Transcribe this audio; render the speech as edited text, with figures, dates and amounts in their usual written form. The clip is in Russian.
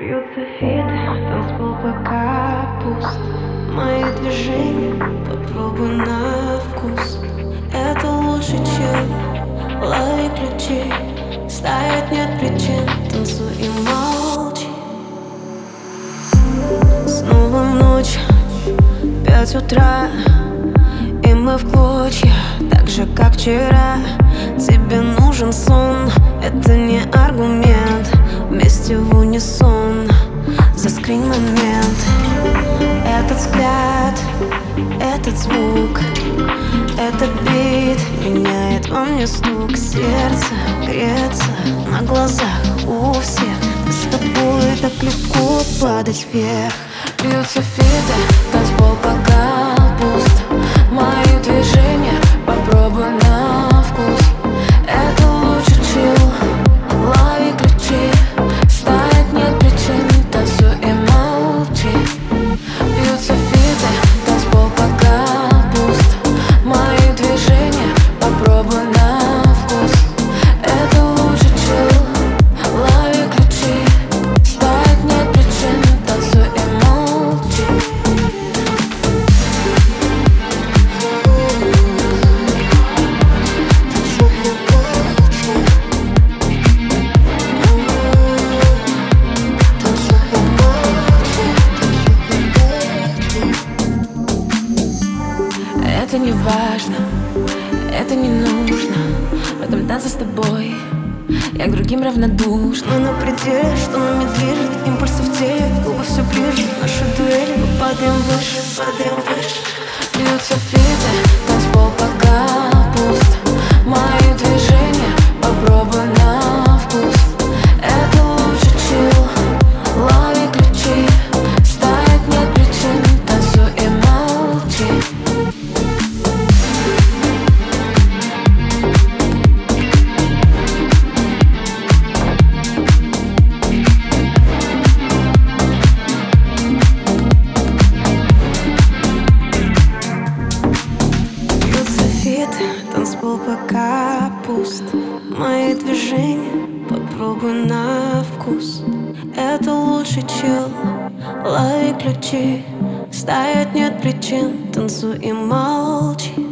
Бьются фиты, танцпол пока пуст. Мои движения попробуй на вкус. Это лучше, чем лови ключи. Стоять нет причин, танцуй и молчи. Снова ночь, 5 утра, и мы в клочья, так же как вчера. Тебе нужен сон, это не аргумент. Вместе в унисон, заскринь момент. Этот взгляд, этот звук, этот бит меняет во мне стук. Сердце греется на глазах у всех. Мы с тобой так легко падать вверх. Бьются фиты, танцпол пока пуст. Мои движения попробуй на вкус. Это лучше чил, лови ключи. Стоять нет причин, танцуй и молчи. Бьются фиты, танцпол пока пуст. Мои движения попробуй на вкус. Это лучше чил, лови ключи. Стоять нет причин, танцуй и молчи. Это не важно, это не нужно. В этом танце с тобой я к другим равнодушна. Мы на пределе, что нами движет, импульсы в теле, губы все ближе. Наши дуэли, мы падаем выше, падаем выше. Бьются фиты, танцпол пока пуст. Мои движения попробуй на вкус. Это лучше чил, лови ключи. Стоять нет причин, танцуй и молчи. Танцпол пока пуст. Мои движения попробуй на вкус. Это лучше, чил, лови ключи. Стоять нет причин, танцуй и молчи.